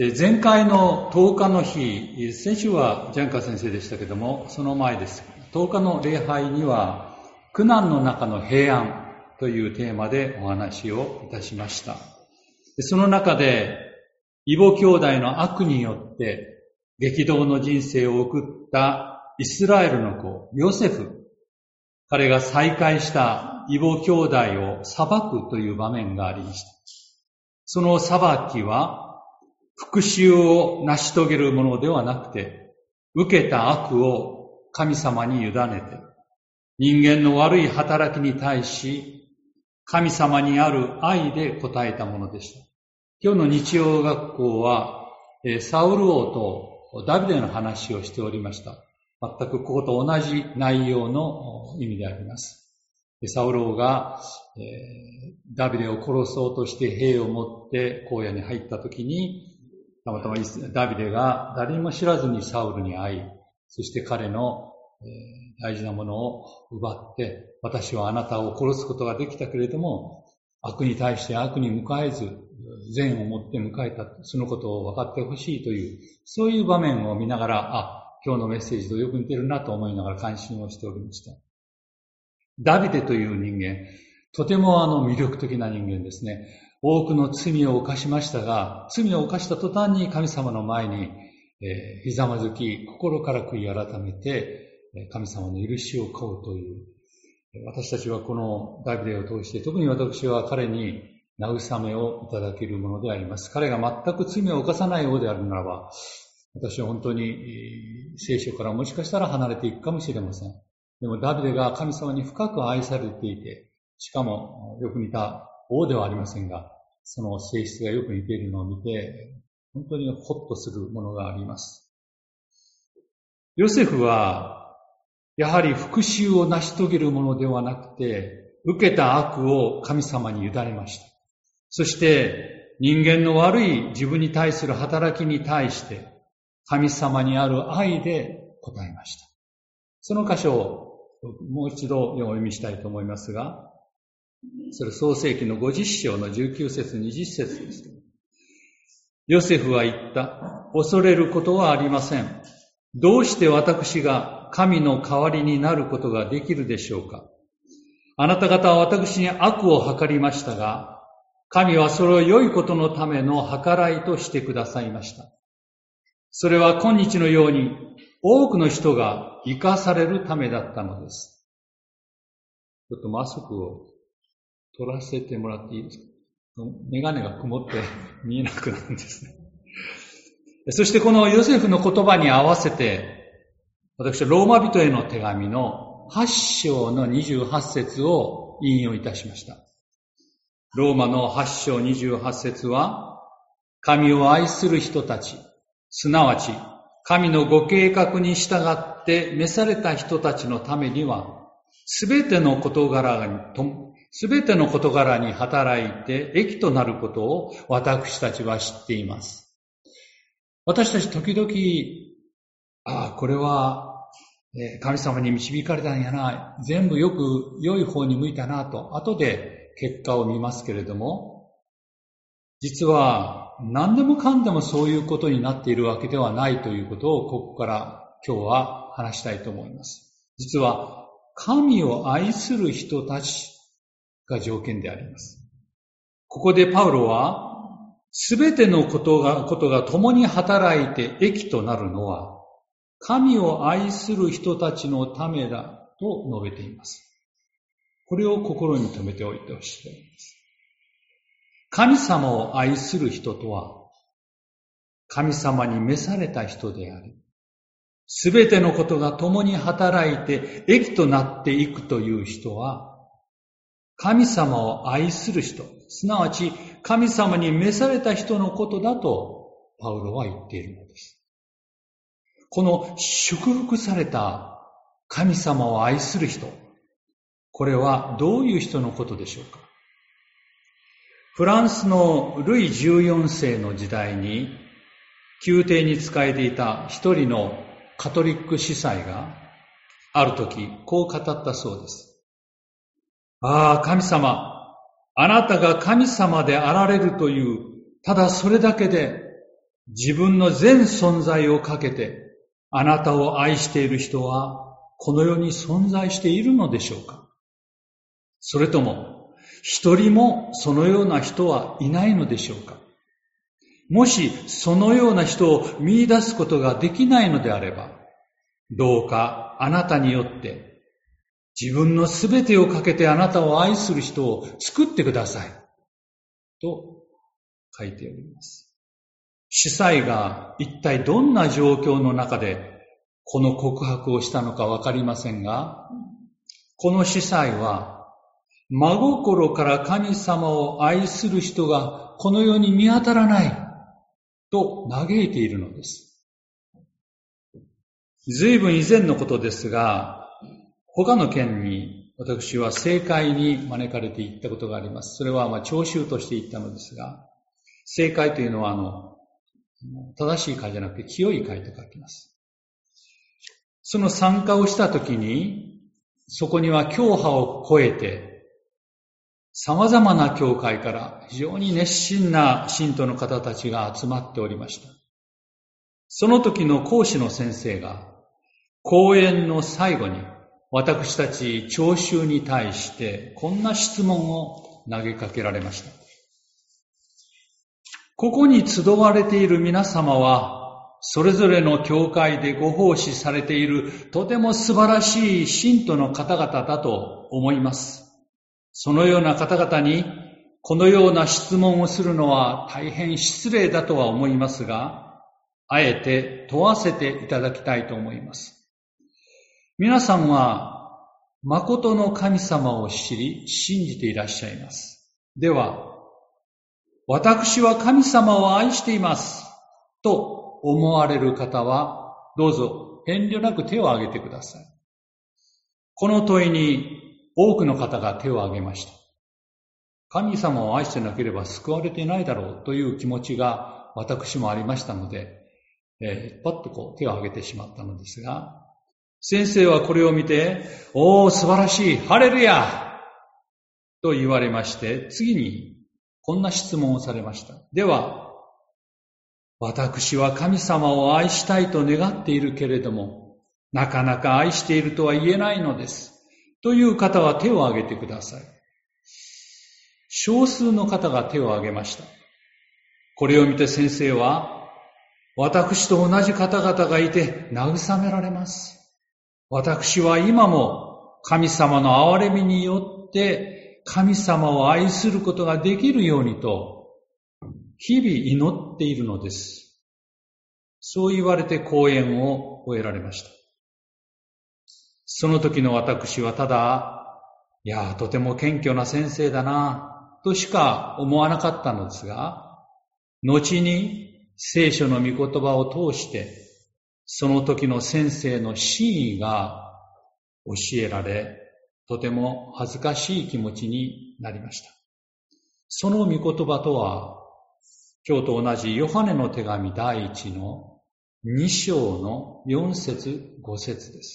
前回の10日の日、先週はジャンカ先生でしたけども、その前です。10日の礼拝には、苦難の中の平安というテーマでお話をいたしました。その中で、異母兄弟の悪によって激動の人生を送ったイスラエルの子、ヨセフ。彼が再会した異母兄弟を裁くという場面がありました。その裁きは、復讐を成し遂げるものではなくて、受けた悪を神様に委ねて、人間の悪い働きに対し、神様にある愛で応えたものでした。今日の日曜学校は、サウル王とダビデの話をしておりました。全くここと同じ内容の意味であります。サウル王が、ダビデを殺そうとして兵を持って荒野に入ったときに、たまたまダビデが誰にも知らずにサウルに会い、そして彼の大事なものを奪って、私はあなたを殺すことができたけれども、悪に対して悪に向かえず、善をもって迎えた、そのことを分かってほしいという、そういう場面を見ながら、今日のメッセージとよく似てるなと思いながら感心をしておりました。ダビデという人間、とても魅力的な人間ですね。多くの罪を犯しましたが、罪を犯した途端に神様の前に、ひざまずき、心から悔い改めて、神様の許しを請うという、私たちはこのダビデを通して、特に私は彼に慰めをいただけるものであります。彼が全く罪を犯さないようであるならば、私は本当に聖書からもしかしたら離れていくかもしれません。でもダビデが神様に深く愛されていて、しかもよく似た王ではありませんが、その性質がよく似ているのを見て、本当にホッとするものがあります。ヨセフは、やはり復讐を成し遂げるものではなくて、受けた悪を神様に委ねました。そして、人間の悪い自分に対する働きに対して、神様にある愛で答えました。その箇所をもう一度お読みしたいと思いますが、それ創世記の50章の19節20節です。ヨセフは言った。恐れることはありません。どうして私が神の代わりになることができるでしょうか。あなた方は私に悪を計りましたが、神はそれを良いことのための計らいとしてくださいました。それは今日のように多くの人が生かされるためだったのです。ちょっとマスクを取らせてもらっていいですか。メガネが曇って見えなくなるんですね。そしてこのヨセフの言葉に合わせて、私はローマ人への手紙の8章の28節を引用いたしました。ローマの8章28節は、神を愛する人たち、すなわち神のご計画に従って召された人たちのためには、すべての事柄に働いて益となることを私たちは知っています。私たち時々、これは神様に導かれたんやな、全部よく良い方に向いたなと、後で結果を見ますけれども、実は何でもかんでもそういうことになっているわけではないということをここから今日は話したいと思います。実は神を愛する人たちが条件であります。ここでパウロは、すべてのことが共に働いて益となるのは、神を愛する人たちのためだと述べています。これを心に留めておいてほしいと思います。神様を愛する人とは、神様に召された人であり、すべてのことが共に働いて益となっていくという人は、神様を愛する人、すなわち神様に召された人のことだとパウロは言っているのです。この祝福された神様を愛する人、これはどういう人のことでしょうか。フランスのルイ14世の時代に宮廷に仕えていた一人のカトリック司祭がある時こう語ったそうです。神様、あなたが神様であられるという、ただそれだけで自分の全存在をかけてあなたを愛している人はこの世に存在しているのでしょうか？それとも一人もそのような人はいないのでしょうか？もしそのような人を見出すことができないのであれば、どうかあなたによって自分のすべてをかけてあなたを愛する人を作ってくださいと書いております。司祭が一体どんな状況の中でこの告白をしたのかわかりませんが、この司祭は真心から神様を愛する人がこの世に見当たらないと嘆いているのです。随分以前のことですが、他の県に私は政界に招かれて行ったことがあります。それは聴衆として行ったのですが、政界というのは正しい会じゃなくて清い会と書きます。その参加をしたときに、そこには教派を超えて様々な教会から非常に熱心な信徒の方たちが集まっておりました。その時の講師の先生が講演の最後に私たち聴衆に対してこんな質問を投げかけられました。ここに集われている皆様はそれぞれの教会でご奉仕されているとても素晴らしい信徒の方々だと思います。そのような方々にこのような質問をするのは大変失礼だとは思いますが、あえて問わせていただきたいと思います。皆さんは誠の神様を知り信じていらっしゃいます。では、私は神様を愛していますと思われる方はどうぞ遠慮なく手を挙げてください。この問いに多くの方が手を挙げました。神様を愛してなければ救われていないだろうという気持ちが私もありましたので、パッと手を挙げてしまったのですが、先生はこれを見て、おー素晴らしい、ハレルヤと言われまして、次にこんな質問をされました。では、私は神様を愛したいと願っているけれども、なかなか愛しているとは言えないのです。という方は手を挙げてください。少数の方が手を挙げました。これを見て先生は、私と同じ方々がいて慰められます。私は今も神様の憐れみによって神様を愛することができるようにと日々祈っているのです。そう言われて講演を終えられました。その時の私はただ、とても謙虚な先生だなとしか思わなかったのですが、後に聖書の御言葉を通してその時の先生の真意が教えられ、とても恥ずかしい気持ちになりました。その御言葉とは、今日と同じヨハネの手紙第1の2章の4節5節です。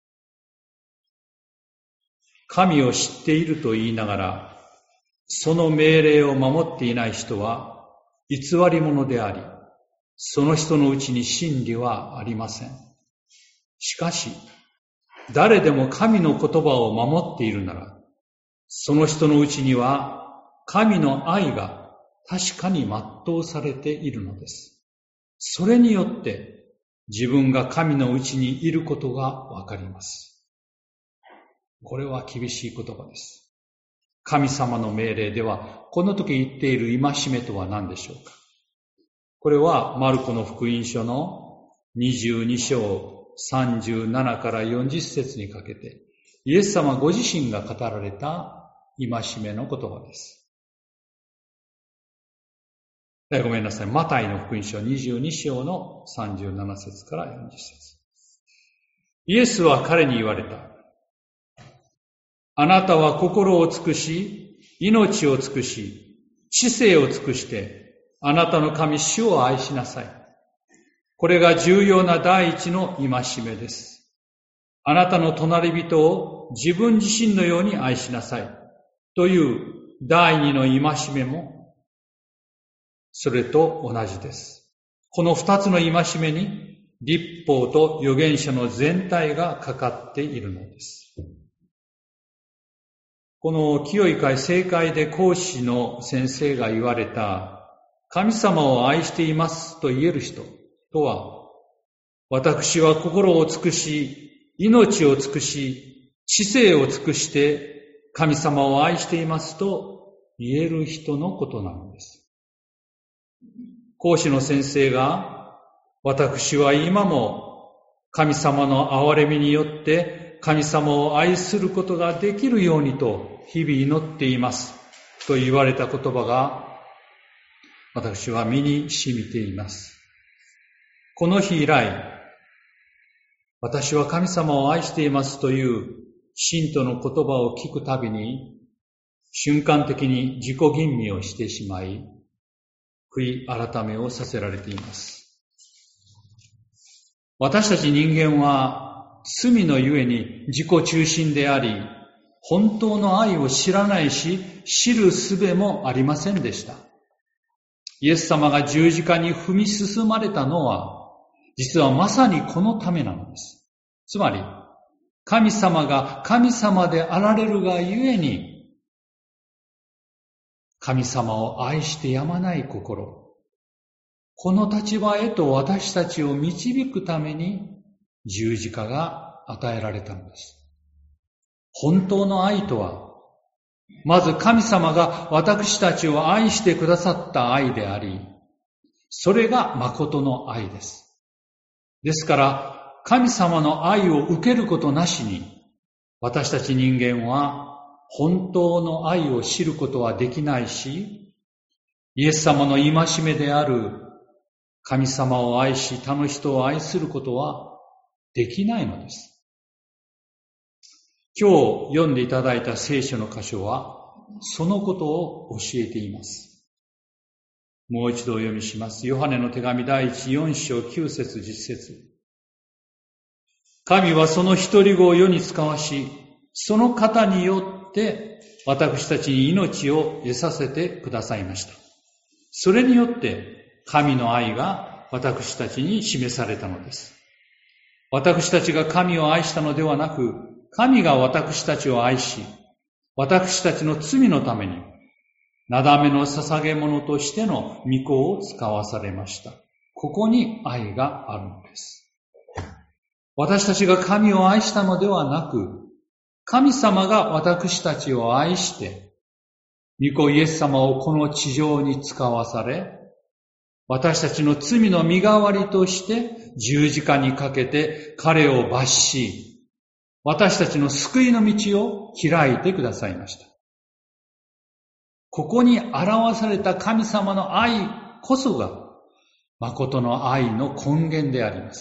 神を知っていると言いながら、その命令を守っていない人は偽り者であり、その人のうちに真理はありません。しかし、誰でも神の言葉を守っているなら、その人のうちには神の愛が確かに全うされているのです。それによって自分が神のうちにいることがわかります。これは厳しい言葉です。神様の命令では、この時言っている戒めとは何でしょうか。これはマルコの福音書の22章37から40節にかけて、イエス様ご自身が語られた戒めの言葉です。ごめんなさい。マタイの福音書22章の37節から40節。イエスは彼に言われた。あなたは心を尽くし、命を尽くし、知性を尽くして、あなたの神主を愛しなさい。これが重要な第一の戒めです。あなたの隣人を自分自身のように愛しなさい。という第二の戒めも、それと同じです。 この二つの戒めに律法と預言者の全体がかかっているのです。この清い会正会で講師の先生が言われた神様を愛していますと言える人とは、私は心を尽くし、命を尽くし、知性を尽くして神様を愛していますと言える人のことなのです。講師の先生が、私は今も神様の憐れみによって神様を愛することができるようにと日々祈っていますと言われた言葉が、私は身に染みています。この日以来、私は神様を愛していますという信徒の言葉を聞くたびに、瞬間的に自己吟味をしてしまい、悔い改めをさせられています。私たち人間は罪のゆえに自己中心であり、本当の愛を知らないし、知る術もありませんでした。イエス様が十字架に踏み進まれたのは、実はまさにこのためなのです。つまり、神様が神様であられるがゆえに、神様を愛してやまない心、この立場へと私たちを導くために十字架が与えられたのです。本当の愛とは、まず神様が私たちを愛してくださった愛であり、それが誠の愛です。ですから、神様の愛を受けることなしに、私たち人間は本当の愛を知ることはできないし、イエス様の戒めである神様を愛し他の人を愛することはできないのです。今日読んでいただいた聖書の箇所はそのことを教えています。もう一度お読みします。ヨハネの手紙第4章9節10節。神はその一人子を世に使わし、その方によって私たちに命を得させてくださいました。それによって神の愛が私たちに示されたのです。私たちが神を愛したのではなく、神が私たちを愛し、私たちの罪のために、なだめの捧げ物としての御子を使わされました。ここに愛があるのです。私たちが神を愛したのではなく、神様が私たちを愛して、御子イエス様をこの地上に使わされ、私たちの罪の身代わりとして十字架にかけて彼を罰し、私たちの救いの道を開いてくださいました。ここに表された神様の愛こそが、誠の愛の根源であります。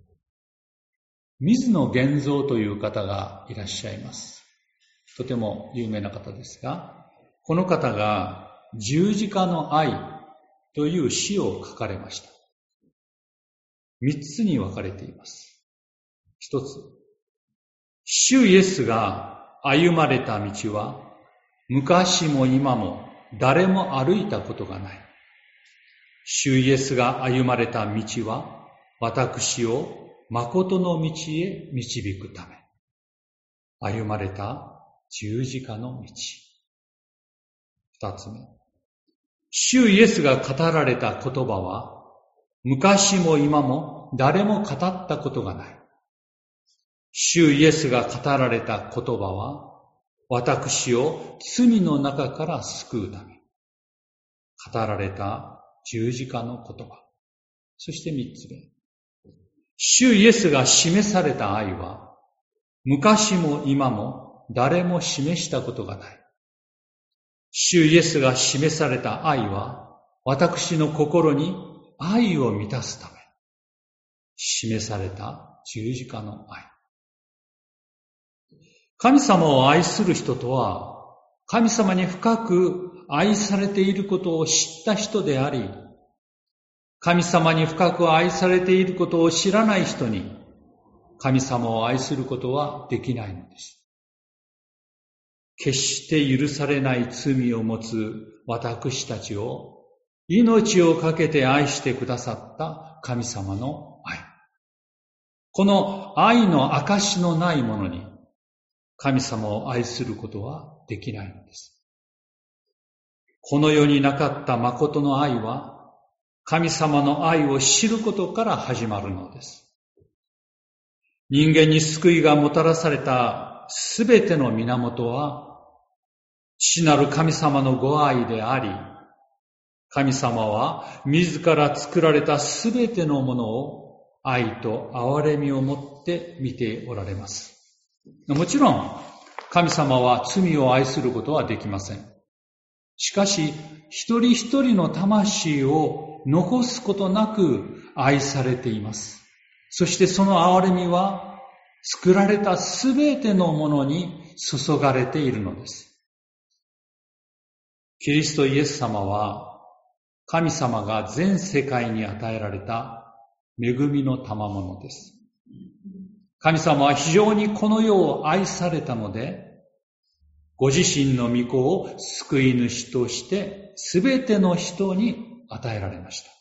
水野源三という方がいらっしゃいます。とても有名な方ですが、この方が十字架の愛という詩を書かれました。3つに分かれています。1つ、主イエスが歩まれた道は、昔も今も誰も歩いたことがない。主イエスが歩まれた道は、私を誠の道へ導くため。歩まれた十字架の道。2つ目。主イエスが語られた言葉は、昔も今も誰も語ったことがない。主イエスが語られた言葉は、私を罪の中から救うため。語られた十字架の言葉。そして3つ目。主イエスが示された愛は、昔も今も誰も示したことがない。主イエスが示された愛は、私の心に愛を満たすため、示された十字架の愛。神様を愛する人とは、神様に深く愛されていることを知った人であり、神様に深く愛されていることを知らない人に、神様を愛することはできないのです。決して許されない罪を持つ私たちを、 命をかけて愛してくださった神様の愛。この愛の証のないものに神様を愛することはできないのです。この世になかった誠の愛は神様の愛を知ることから始まるのです。人間に救いがもたらされたすべての源は父なる神様のご愛であり、神様は自ら作られたすべてのものを愛と憐れみをもって見ておられます。もちろん神様は罪を愛することはできません。しかし一人一人の魂を残すことなく愛されています。そしてその憐れみは作られたすべてのものに注がれているのです。キリストイエス様は神様が全世界に与えられた恵みの賜物です。神様は非常にこの世を愛されたので、ご自身の御子を救い主としてすべての人に与えられました。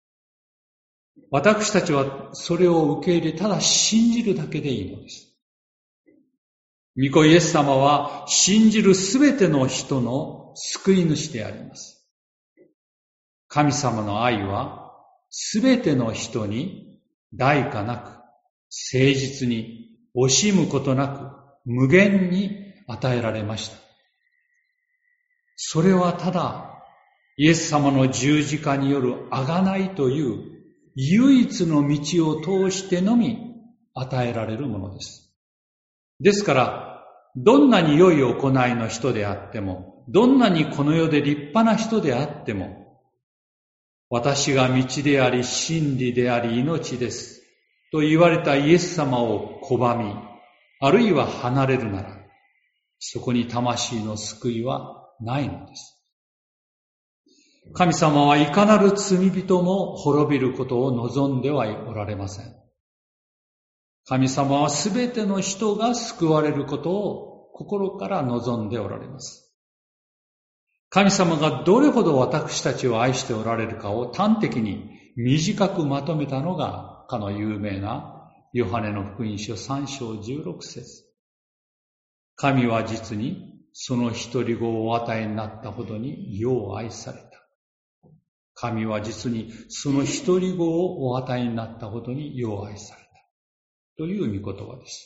私たちはそれを受け入れ、ただ信じるだけでいいのです。御子イエス様は信じるすべての人の救い主であります。神様の愛はすべての人に代価なく、誠実に、惜しむことなく、無限に与えられました。それはただイエス様の十字架による贖いという唯一の道を通してのみ与えられるものです。ですから、どんなに良い行いの人であっても、どんなにこの世で立派な人であっても、私が道であり真理であり命ですと言われたイエス様を拒み、あるいは離れるなら、そこに魂の救いはないのです。神様はいかなる罪人も滅びることを望んではおられません。神様はすべての人が救われることを心から望んでおられます。神様がどれほど私たちを愛しておられるかを端的に短くまとめたのが、かの有名なヨハネの福音書3章16節。神は実にその一人子をお与えになったほどに世を愛された。神は実にその一人子をお与えになったほどに世を愛された。という御言葉です。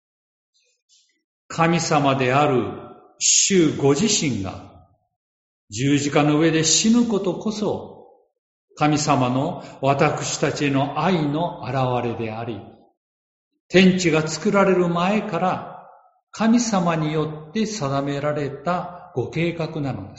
神様である主ご自身が十字架の上で死ぬことこそ神様の私たちへの愛の表れであり、天地が作られる前から神様によって定められたご計画なのです。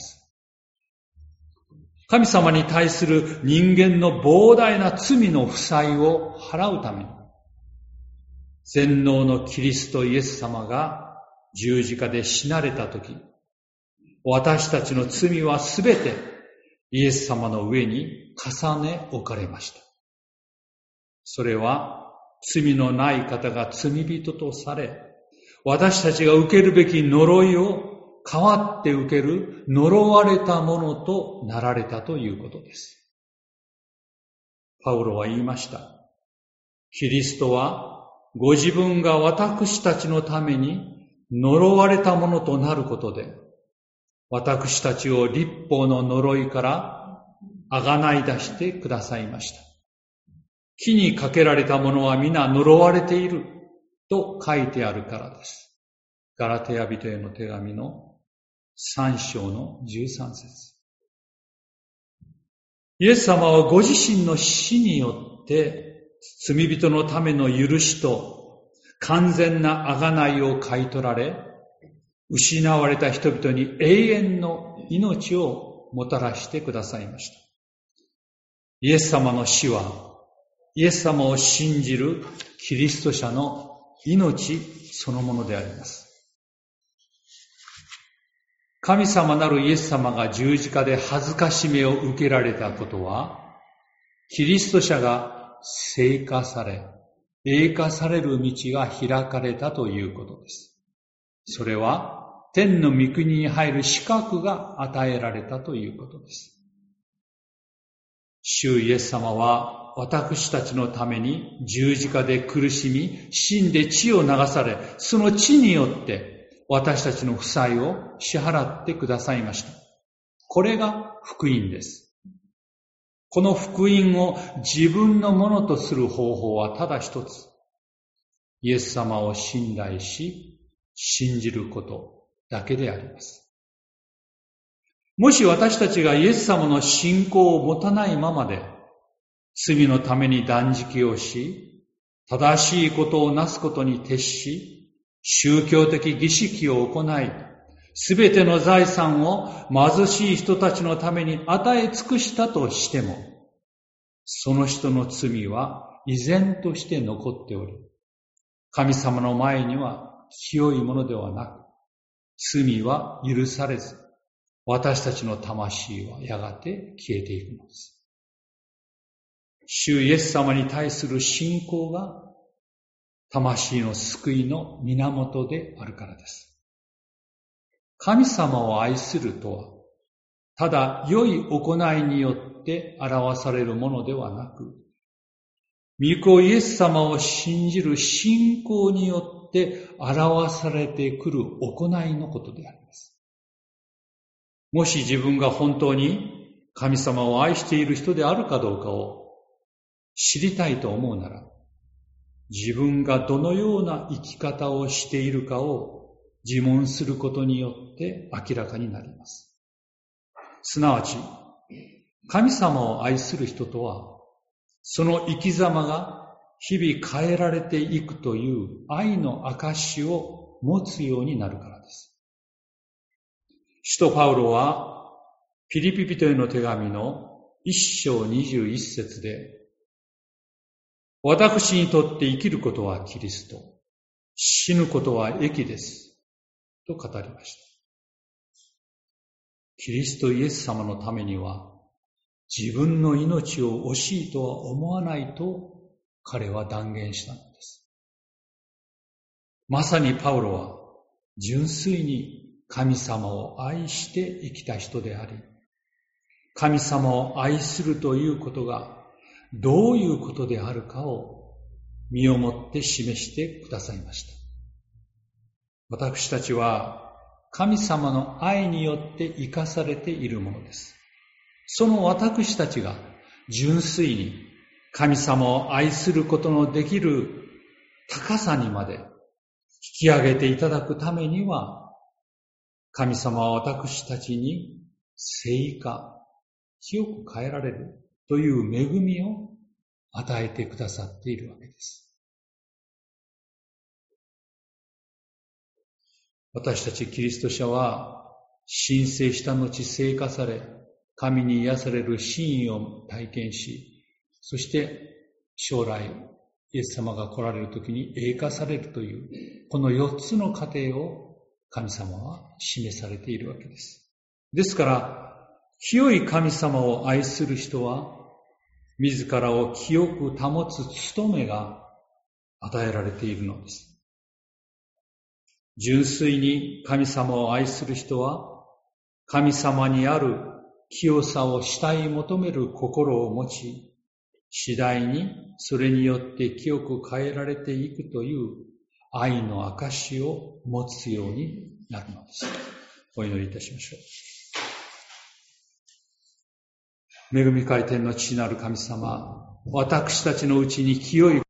神様に対する人間の膨大な罪の負債を払うために、全能のキリストイエス様が十字架で死なれたとき、私たちの罪はすべてイエス様の上に重ね置かれました。それは罪のない方が罪人とされ、私たちが受けるべき呪いを代わって受ける呪われたものとなられたということです。パウロは言いました。キリストはご自分が私たちのために呪われたものとなることで、私たちを律法の呪いからあがない出してくださいました。木にかけられたものは皆呪われていると書いてあるからです。ガラテヤ人への手紙の3章の13節。イエス様はご自身の死によって罪人のための許しと完全なあがないを買い取られ、失われた人々に永遠の命をもたらしてくださいました。イエス様の死は、イエス様を信じるキリスト者の命そのものであります。神様なるイエス様が十字架で恥ずかしめを受けられたことは、キリスト者が聖化され、栄化される道が開かれたということです。それは天の御国に入る資格が与えられたということです。 主イエス様は私たちのために十字架で苦しみ、死んで血を流され、その血によって私たちの負債を支払ってくださいました。これが福音です。この福音を自分のものとする方法はただ一つ。イエス様を信頼し、信じることだけであります。もし私たちがイエス様の信仰を持たないままで、罪のために断食をし、正しいことをなすことに徹し、宗教的儀式を行い、すべての財産を貧しい人たちのために与え尽くしたとしても、その人の罪は依然として残っており、神様の前には清いものではなく、罪は許されず、私たちの魂はやがて消えていくのです。主イエス様に対する信仰が魂の救いの源であるからです。神様を愛するとは、ただ良い行いによって表されるものではなく、御子イエス様を信じる信仰によって表されてくる行いのことであります。もし自分が本当に神様を愛している人であるかどうかを知りたいと思うなら、自分がどのような生き方をしているかを自問することによって明らかになります。すなわち、神様を愛する人とは、その生き様が日々変えられていくという愛の証を持つようになるからです。使徒パウロはピリピ人への手紙の1章21節で、私にとって生きることはキリスト、死ぬことは益です、と語りました。キリストイエス様のためには、自分の命を惜しいとは思わないと彼は断言したのです。まさにパウロは純粋に神様を愛して生きた人であり、神様を愛するということがどういうことであるかを身をもって示してくださいました。私たちは神様の愛によって生かされているものです。その私たちが純粋に神様を愛することのできる高さにまで引き上げていただくためには、神様は私たちに聖化、清く変えられるという恵みを与えてくださっているわけです。私たちキリスト者は神聖した後聖化され、神に癒される真意を体験し、そして将来イエス様が来られる時に栄化されるという、この4つの過程を神様は示されているわけです。ですから、清い神様を愛する人は、自らを清く保つ務めが与えられているのです。純粋に神様を愛する人は、神様にある清さを慕い求める心を持ち、次第にそれによって清く変えられていくという愛の証を持つようになるのです。お祈りいたしましょう。恵み深い天の父なる神様、私たちのうちに清い